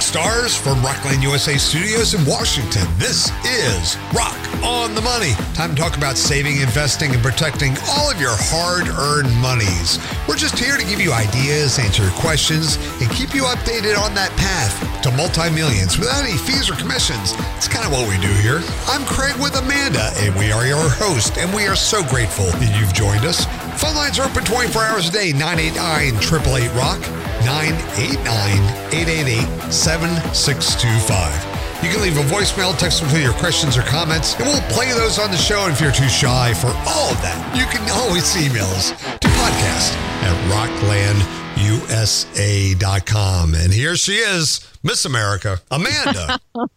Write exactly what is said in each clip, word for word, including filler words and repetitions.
rock stars from Rockland U S A Studios in Washington. This is Rock on the Money. Time to talk about saving, investing, and protecting all of your hard-earned monies. We're just here to give you ideas, answer your questions, and keep you updated on that path to multi-millions without any fees or commissions. It's kind of what we do here. I'm Craig with Amanda, and we are your host, and we are so grateful that you've joined us. Phone lines are open twenty-four hours a day, nine eight nine, eight eight eight, ROCK, nine eight nine, eight eight eight, seven six two five. You can leave a voicemail, text with your questions or comments, and we'll play those on the show. And if you're too shy for all of that, you can always email us to podcast at rockland u s a dot com. And here she is, Miss America, Amanda.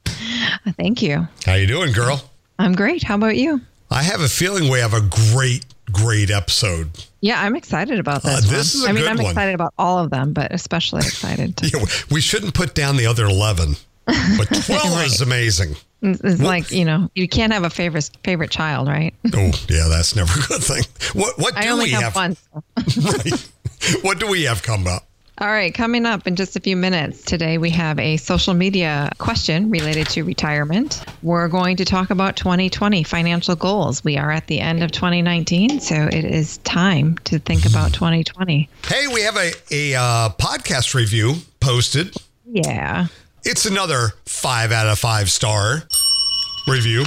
Thank you. How you doing, girl? I'm great. How about you? I have a feeling we have a great, great episode. Yeah, I'm excited about this. Uh, this one. is a I mean, good I'm one. excited about all of them, but especially excited. To- Yeah, we shouldn't put down the other eleven, but twelve Right. is amazing. It's it's What- like, you know, you can't have a favorite favorite child, right? Oh, yeah, that's never a good thing. What what do I only we have, have? one. so. Right. What do we have coming up? All right, coming up in just a few minutes today, we have a social media question related to retirement. We're going to talk about twenty twenty financial goals. We are at the end of twenty nineteen, so it is time to think about twenty twenty. Hey, we have a, a uh, podcast review posted. Yeah. It's another five out of five star review.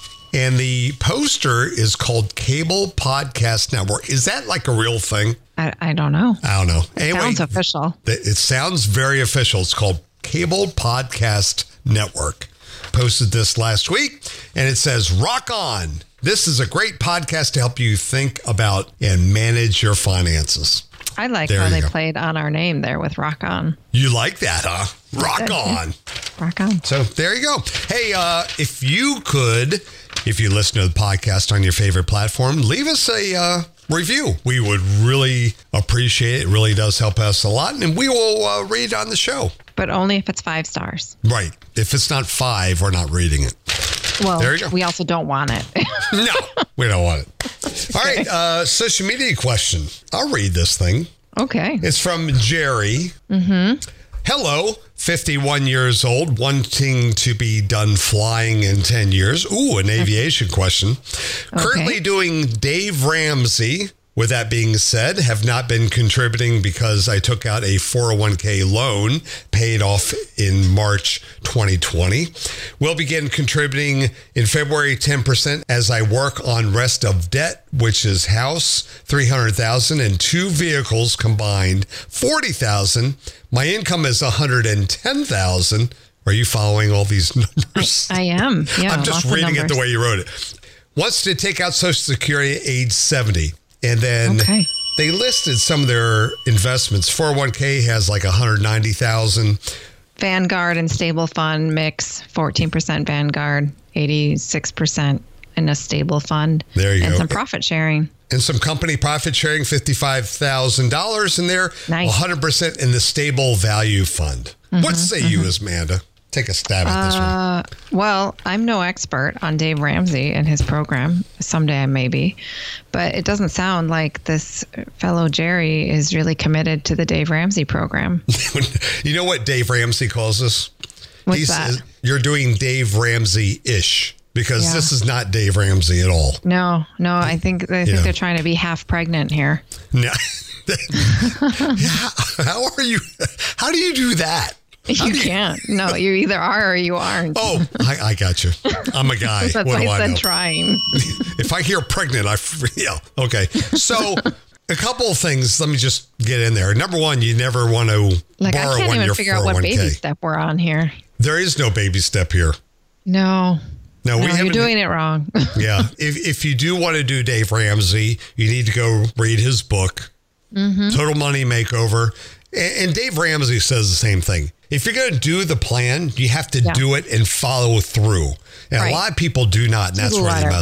And the poster is called Cable Podcast Network. Is that like a real thing? I, I don't know. I don't know. Anyway, Sounds official. It sounds very official. It's called Cable Podcast Network. Posted this last week, and it says, rock on. This is a great podcast to help you think about and manage your finances. I like There how you they go. played on our name there with Rock On. You like that, huh? Rock on. Rock On. So there you go. Hey, uh, if you could, if you listen to the podcast on your favorite platform, leave us a uh, review. We would really appreciate it. It really does help us a lot, and we will uh, read it on the show. But only if it's five stars. Right. If it's not five, we're not reading it. Well, There you go. we also don't want it. No, we don't want it. All right. Uh, social media question. I'll read this thing. Okay. It's from Jerry. Mm-hmm. Hello, fifty-one years old, wanting to be done flying in ten years. Ooh, an aviation question. Currently doing Dave Ramsey. With that being said, have not been contributing because I took out a four oh one k loan paid off in March twenty twenty. Will begin contributing in February ten percent as I work on rest of debt, which is house, three hundred thousand dollars, and two vehicles combined, forty thousand dollars. My income is one hundred ten thousand dollars. Are you following all these numbers? I am. Yeah. I'm just lots of reading it the numbers. way you wrote it. Wants to take out Social Security at age seventy. And then Okay. they listed some of their investments. four oh one k has like one hundred ninety thousand. Vanguard and stable fund mix, fourteen percent Vanguard, eighty-six percent in a stable fund. There you and go. some profit sharing. And some company profit sharing, fifty-five thousand dollars in there. Nice. one hundred percent in the stable value fund. What say you, Amanda? Take a stab at this one. Uh, well, I'm no expert on Dave Ramsey and his program. Someday I may be. But it doesn't sound like this fellow Jerry is really committed to the Dave Ramsey program. You know what Dave Ramsey calls us? What's He that? says, you're doing Dave Ramsey-ish because Yeah. this is not Dave Ramsey at all. No, no, I think I think Yeah. they're trying to be half pregnant here. No. Yeah, how are you? How do you do that? How You do can't. No, you either are or you aren't. Oh, I, I got you. I'm a guy. That's what why do I I said know? trying. If I hear pregnant, I f- yeah. Okay. So a couple of things. Let me just get in there. Number one, you never want to Like, I borrow can't when even you're figure out what baby 401k. step we're on here. There is no baby step here. No. No, we No, you're haven't. doing it wrong. Yeah. If if you do want to do Dave Ramsey, you need to go read his book, Mm-hmm. Total Money Makeover. And, and Dave Ramsey says the same thing. If you're going to do the plan, you have to Yeah. do it and follow through. And Right. a lot of people do not, and that's Do the where they latter. mess up.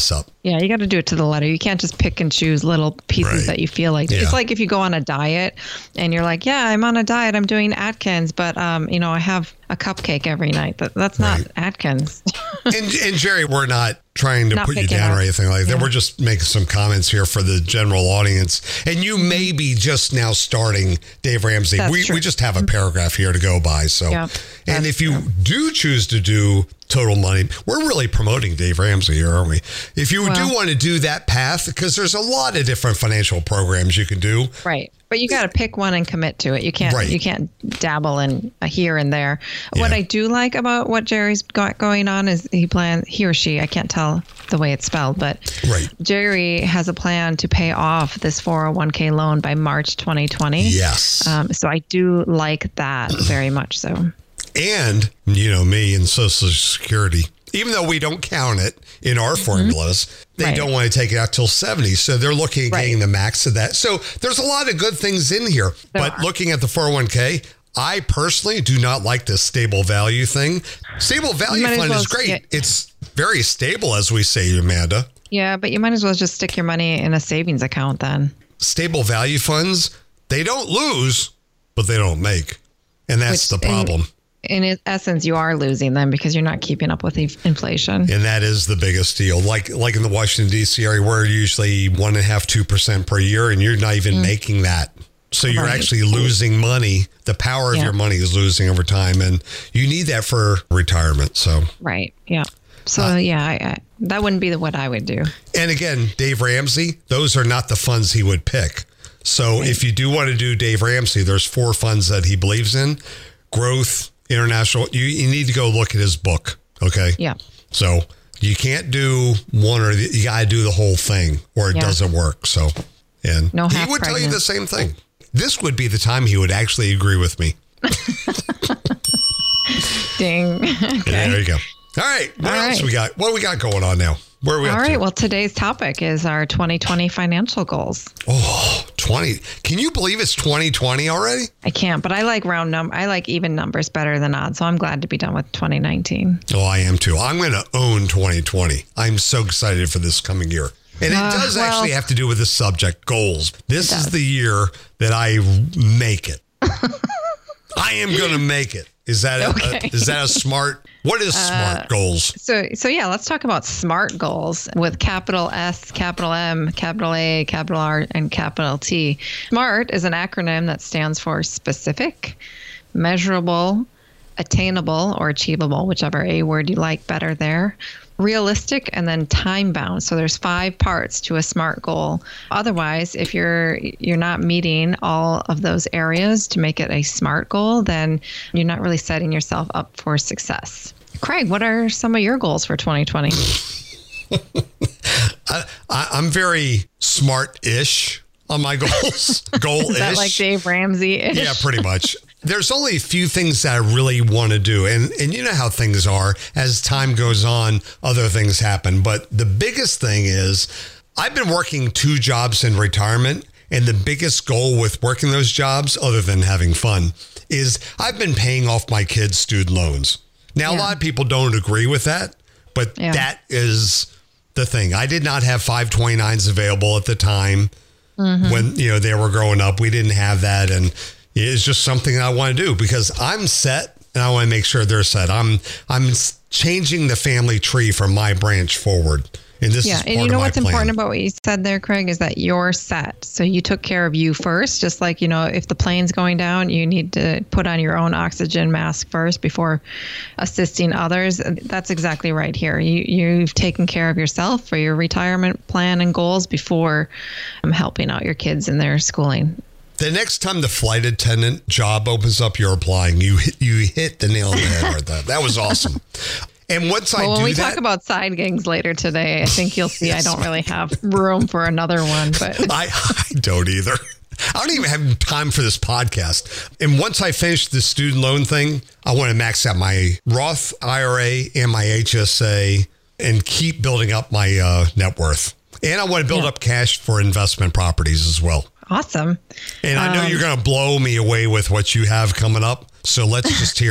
Yeah, you got to do it to the letter. You can't just pick and choose little pieces Right. that you feel like. Yeah. It's like if you go on a diet and you're like, yeah, I'm on a diet. I'm doing Atkins, but um, you know, I have a cupcake every night. But that's not Right. Atkins. And, and Jerry, we're not trying to Not put you picking down up. or anything like that. Yeah. We're just making some comments here for the general audience. And you may be just now starting Dave Ramsey. That's We true. we just have a paragraph here to go by. So, Yeah, and that's if you do choose to do Total Money, we're really promoting Dave Ramsey here, aren't we? If you do Well- want to do that path, because there's a lot of different financial programs you can do. Right. But you got to pick one and commit to it. You can't Right. you can't dabble in a here and there. What Yeah. I do like about what Jerry's got going on is he plan he or she, I can't tell the way it's spelled, but Right. Jerry has a plan to pay off this four oh one k loan by March twenty twenty. Yes. Um, so I do like that very much so. And, you know, me and Social Security, even though we don't count it in our formulas, they Right. don't want to take it out till seventy. So they're looking at Right. getting the max of that. So there's a lot of good things in here. There but are. looking at the four oh one k, I personally do not like this stable value thing. Stable value might as fund well is great. get- It's very stable, as we say, Amanda. Yeah, but you might as well just stick your money in a savings account then. Stable value funds, they don't lose, but they don't make. And that's Which- the problem. In in essence, you are losing them because you're not keeping up with the inflation. And that is the biggest deal. Like like in the Washington, D C area, we're usually one and a half, two percent per year, and you're not even making that. So you're Right. actually losing money. The power of Yeah. your money is losing over time, and you need that for retirement. So, Right. Yeah. So Uh, yeah, I, I, that wouldn't be the, what I would do. and again, Dave Ramsey, those are not the funds he would pick. So if you do want to do Dave Ramsey, there's four funds that he believes in: growth, international. You, you need to go look at his book. Okay. Yeah. So you can't do one or the, you got to do the whole thing or it Yeah. doesn't work. So, and No he half would tell you pregnant. the same thing. This would be the time he would actually agree with me. Ding. Yeah, Okay. there you go. All right. What All else right. we got? What do we got going on now? Where are we All up right. to? Well, today's topic is our twenty twenty financial goals. Oh, twenty. Can you believe it's twenty twenty already? I can't, but I like round num. I like even numbers better than odd. So I'm glad to be done with twenty nineteen. Oh, I am too. I'm going to own twenty twenty. I'm so excited for this coming year. And it Uh, does well- actually have to do with the subject, goals. This It is does. the year that I make it. I am going to make it. Is that a, Okay. a, is that a smart? What is smart goals? So, so yeah, let's talk about SMART goals with capital S, capital M, capital A, capital R, and capital T. SMART is an acronym that stands for specific, measurable, attainable, or achievable, whichever A word you like better there. Realistic, and then time bound. So there's five parts to a SMART goal. Otherwise, if you're you're not meeting all of those areas to make it a SMART goal, then you're not really setting yourself up for success. Craig, what are some of your goals for twenty twenty? I, I, I'm very smart-ish on my goals. Goal-ish. Is that like Dave Ramsey? Yeah, pretty much. There's only a few things that I really want to do. And and you know how things are. As time goes on, other things happen. But the biggest thing is I've been working two jobs in retirement. And the biggest goal with working those jobs, other than having fun, is I've been paying off my kids' student loans. Now, a Yeah. lot of people don't agree with that, but Yeah. that is the thing. I did not have five twenty-nines available at the time. When, you know, they were growing up. We didn't have that. And it's just something I want to do because I'm set and I want to make sure they're set. I'm I'm s- changing the family tree from my branch forward. And this Yeah, is part and you know of my what's plan. important about what you said there, Craig, is that you're set. So you took care of you first, just like, you know, if the plane's going down, you need to put on your own oxygen mask first before assisting others. That's exactly right here. You, you've taken care of yourself for your retirement plan and goals before um, helping out your kids in their schooling. The next time the flight attendant job opens up, you're applying. You hit, you hit the nail on the head right there. That was awesome. And once I Well, when do we that, talk about side gigs later today, I think you'll see Yes. I don't really have room for another one. But I, I don't either. I don't even have time for this podcast. And once I finish the student loan thing, I want to max out my Roth I R A and my H S A and keep building up my uh, net worth. And I want to build Yeah. up cash for investment properties as well. awesome. And I know Um, you're going to blow me away with what you have coming up. So let's just hear it.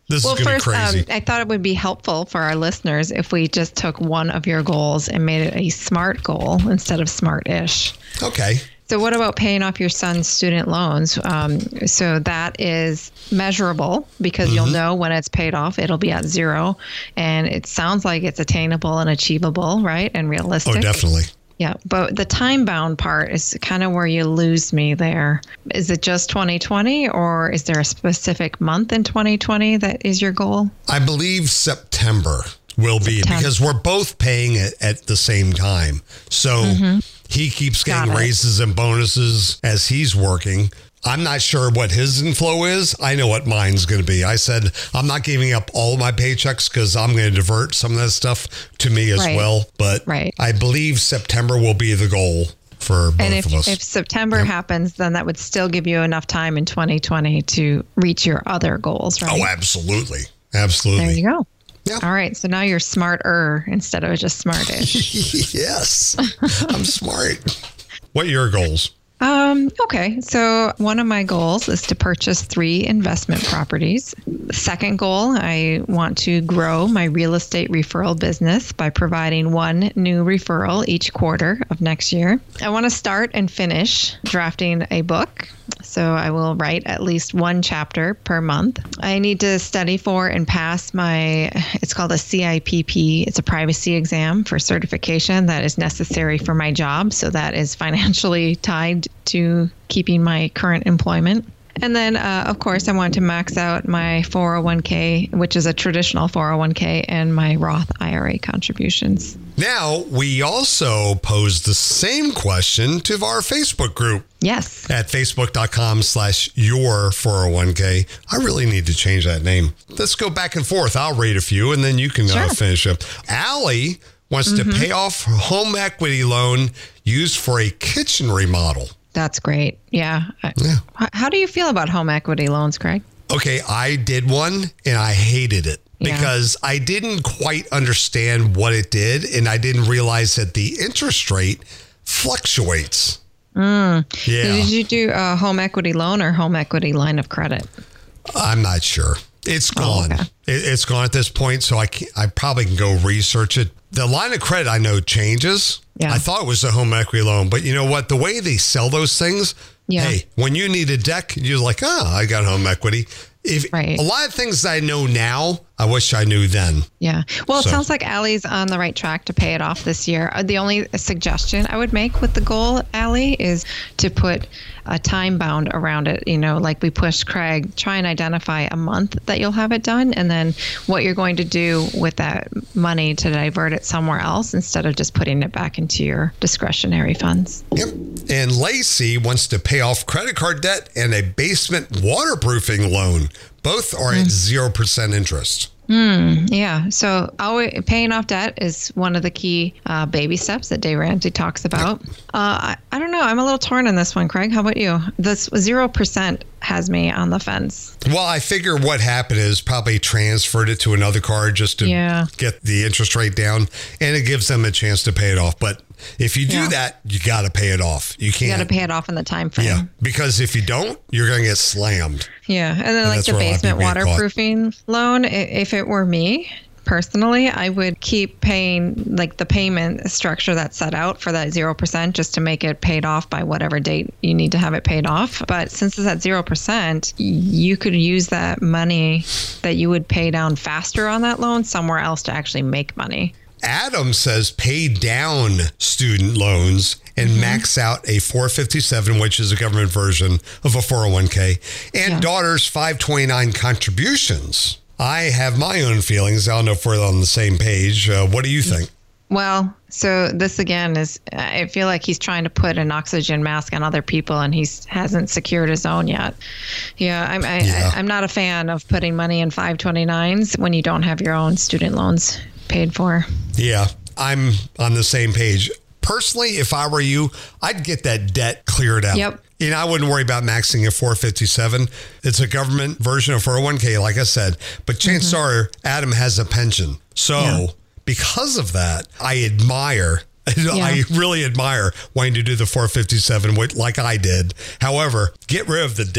This well, is going to first, be crazy. Um, I thought it would be helpful for our listeners if we just took one of your goals and made it a SMART goal instead of smart-ish. Okay. So what about paying off your son's student loans? Um, so that is measurable because mm-hmm. you'll know when it's paid off, it'll be at zero. And it sounds like it's attainable and achievable, right? And realistic. Oh, definitely. Yeah. But the time bound part is kind of where you lose me there. Is it just twenty twenty or is there a specific month in twenty twenty that is your goal? I believe September will be September. Because we're both paying it at the same time. So mm-hmm. he keeps getting raises and bonuses as he's working. I'm not sure what his inflow is. I know what mine's going to be. I said, I'm not giving up all my paychecks because I'm going to divert some of that stuff to me as right. well. But right. I believe September will be the goal for both and if, of us. if September yep. happens, then that would still give you enough time in twenty twenty to reach your other goals, right? Oh, absolutely. Absolutely. There you go. Yeah. All right. So now you're smarter instead of just smartish. Yes. I'm smart. What are your goals? Um, okay. So one of my goals is to purchase three investment properties. The second goal, I want to grow my real estate referral business by providing one new referral each quarter of next year. I want to start and finish drafting a book. So I will write at least one chapter per month. I need to study for and pass my, it's called a C I P P. It's a privacy exam for certification that is necessary for my job. So that is financially tied to keeping my current employment. And then, uh, of course, I want to max out my four oh one k, which is a traditional four oh one k, and my Roth I R A contributions. Now, we also posed the same question to our Facebook group. Yes. At facebook.com slash your 401k. I really need to change that name. Let's go back and forth. I'll read a few, and then you can sure. uh, finish up. Allie wants mm-hmm. to pay off her home equity loan used for a kitchen remodel. That's great. Yeah. yeah. How do you feel about home equity loans, Craig? Okay, I did one and I hated it yeah. because I didn't quite understand what it did and I didn't realize that the interest rate fluctuates. Mm. Yeah. Did you do a home equity loan or home equity line of credit? I'm not sure. It's gone. Oh, okay. it, it's gone at this point, so I can, I probably can go research it. The line of credit I know changes. Yeah. I thought it was a home equity loan, but you know what? The way they sell those things, yeah. hey, when you need a deck, you're like, oh, I got home equity. If right. a lot of things I know now, I wish I knew then. Yeah. Well, it so. sounds like Allie's on the right track to pay it off this year. The only suggestion I would make with the goal, Allie, is to put a time bound around it. You know, like we pushed Craig, try and identify a month that you'll have it done, and then what you're going to do with that money to divert it somewhere else instead of just putting it back into your discretionary funds. Yep. And Lacey wants to pay off credit card debt and a basement waterproofing loan. Both are mm. at zero percent interest. Mm, yeah. So always, paying off debt is one of the key uh, baby steps that Dave Ramsey talks about. Yep. Uh, I, I don't know. I'm a little torn on this one, Craig. How about you? This zero percent has me on the fence. Well, I figure what happened is probably transferred it to another card just to yeah. get the interest rate down, and it gives them a chance to pay it off. But if you do yeah. that, you got to pay it off. You can't. You got to pay it off in the time frame. Yeah, because if you don't, you're going to get slammed. Yeah, and then and like the basement waterproofing loan, if it were me, personally, I would keep paying like the payment structure that's set out for that zero percent just to make it paid off by whatever date you need to have it paid off. But since it's at zero percent, you could use that money that you would pay down faster on that loan somewhere else to actually make money. Adam says pay down student loans and mm-hmm. max out a four fifty-seven, which is a government version of a four oh one k, and yeah. daughter's five twenty-nine contributions. I have my own feelings. I don't know if we're on the same page. Uh, what do you think? Well, so this again is, I feel like he's trying to put an oxygen mask on other people and he hasn't secured his own yet. Yeah, I'm, I, yeah. I, I'm not a fan of putting money in five twenty-nines when you don't have your own student loans paid for. Yeah, I'm on the same page. Personally, if I were you, I'd get that debt cleared out. Yep. And I wouldn't worry about maxing at four fifty-seven. It's a government version of four oh one k, like I said. But chances mm-hmm. are Adam has a pension. So yeah. because of that, I admire, yeah. I really admire wanting to do the four fifty-seven like I did. However, get rid of the debt.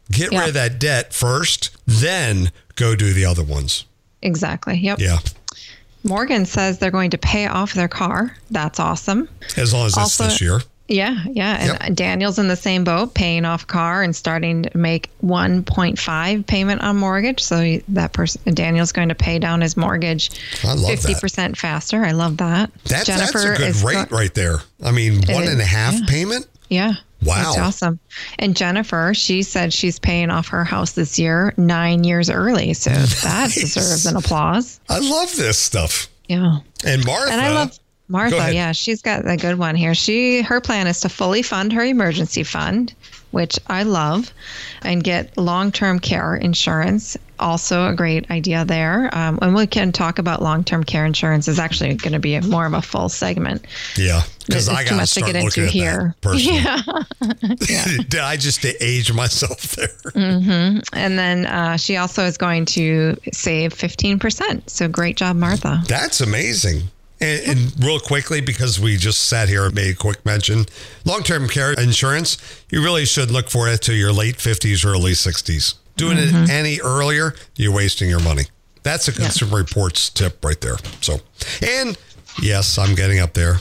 Get Yeah. rid of that debt first, then go do the other ones. Exactly. Yep. Yeah. Morgan says they're going to pay off their car. That's awesome. As long as it's Also- this year. Yeah, yeah. And Yep. Daniel's in the same boat, paying off car and starting to make one point five payment on mortgage. So he- that person, Daniel's going to pay down his mortgage I love fifty that. percent faster. I love that. That's, that's a Jennifer good is rate go- right there. I mean, one is, and a half yeah. payment? Yeah. Wow. That's awesome. And Jennifer, she said she's paying off her house this year nine years early. So that Nice. deserves an applause. I love this stuff. Yeah. And Martha. And I love Go Martha. ahead. Yeah, she's got a good one here. She her plan is to fully fund her emergency fund, which I love, and get long-term care insurance. Also a great idea there. Um, and we can talk about long-term care insurance. Is actually going to be a, more of a full segment. Yeah, because It's I too got to much to start get looking into at here. that personally. Yeah. Did I just age myself there? Mm-hmm. And then uh, she also is going to save fifteen percent. So great job, Martha. That's amazing. And, and real quickly, because we just sat here and made a quick mention, long-term care insurance, you really should look for it to your late fifties, early sixties. Doing Mm-hmm. it any earlier, you're wasting your money. That's a Consumer Reports tip right there. So, and yes, I'm getting up there.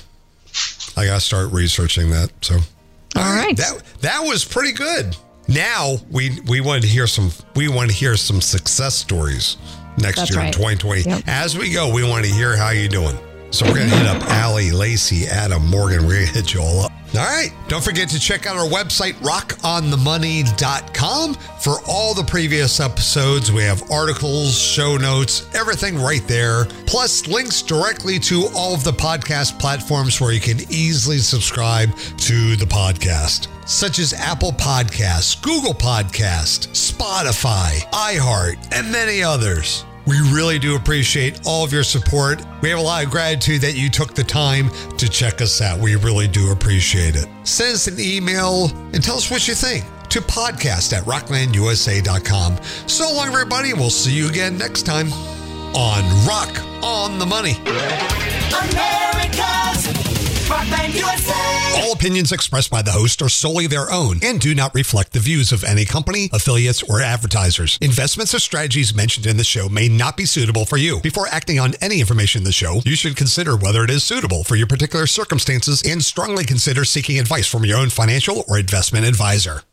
I got to start researching that. So, All right. That that was pretty good. Now we we wanted to hear some we want to hear some success stories next That's year right. in twenty twenty. Yep. As we go, we want to hear how you're doing. So we're going to hit up Allie, Lacey, Adam, Morgan. We're going to hit you all up. All right. Don't forget to check out our website, rock on the money dot com, for all the previous episodes. We have articles, show notes, everything right there. Plus links directly to all of the podcast platforms where you can easily subscribe to the podcast, such as Apple Podcasts, Google Podcasts, Spotify, iHeart, and many others. We really do appreciate all of your support. We have a lot of gratitude that you took the time to check us out. We really do appreciate it. Send us an email and tell us what you think to podcast at rockland u s a dot com. So long, everybody. We'll see you again next time on Rock on the Money. America's Rockland U S A. All opinions expressed by the host are solely their own and do not reflect the views of any company, affiliates, or advertisers. Investments or strategies mentioned in the show may not be suitable for you. Before acting on any information in the show, you should consider whether it is suitable for your particular circumstances and strongly consider seeking advice from your own financial or investment advisor.